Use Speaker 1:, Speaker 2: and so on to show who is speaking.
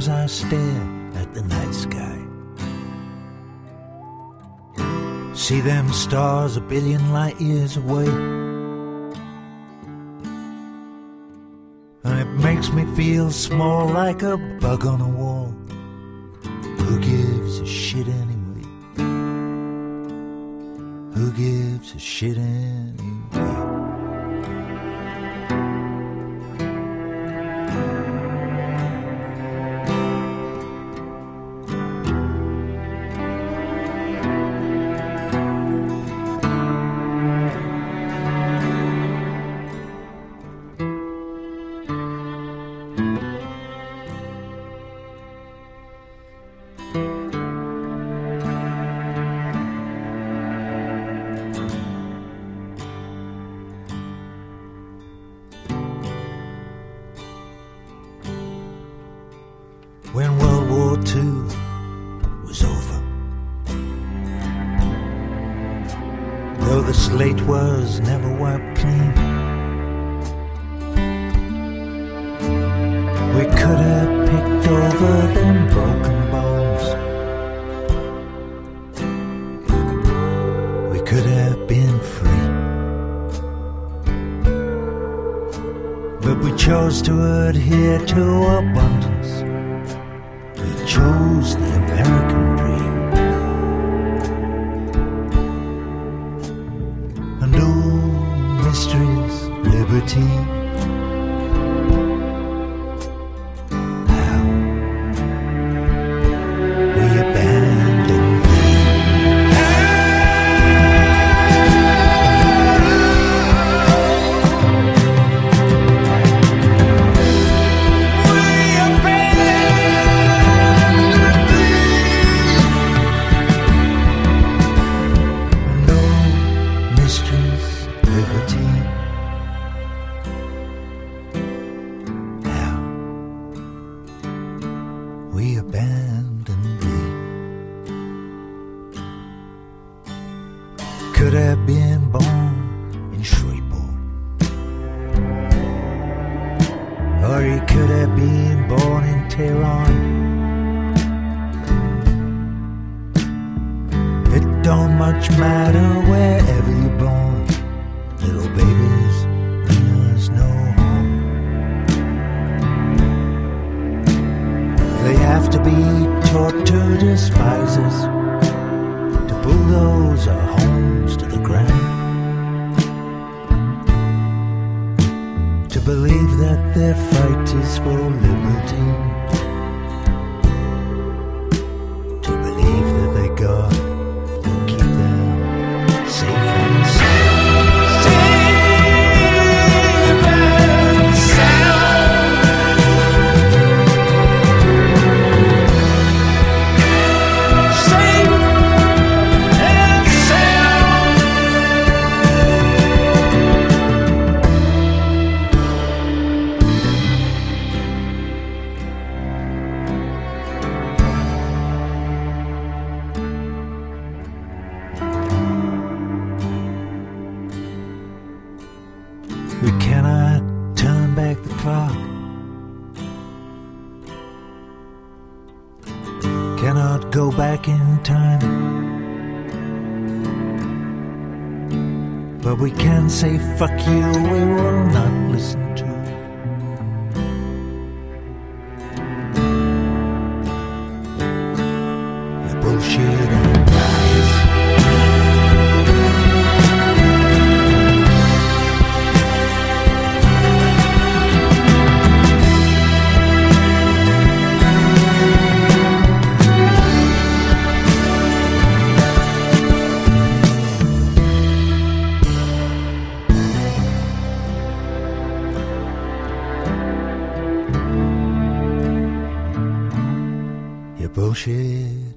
Speaker 1: as I stare at the night sky. See them stars a billion light years away, and it makes me feel small like a bug on a wall. Who gives a shit anyway? Who gives a shit anyway? When World War II was over, though the slate was never wiped clean, we could have picked over them broken bones. We could have been free, but we chose to adhere to abundance. Chose the American dream, and oh, mysteries, liberty. How we abandoned we abandoned thee. Could have been born in Shreveport, or he could have been born in Tehran. It don't much matter wherever you're born, little babies bring us no home. They have to be taught to despise us, to bulldoze our homes to the ground, to believe that their fight is for liberty, to believe that their God will keep them safe and sound. We cannot turn back the clock, cannot go back in time, but we can say fuck you, we will not listen to your bullshit and lies. Bullshit.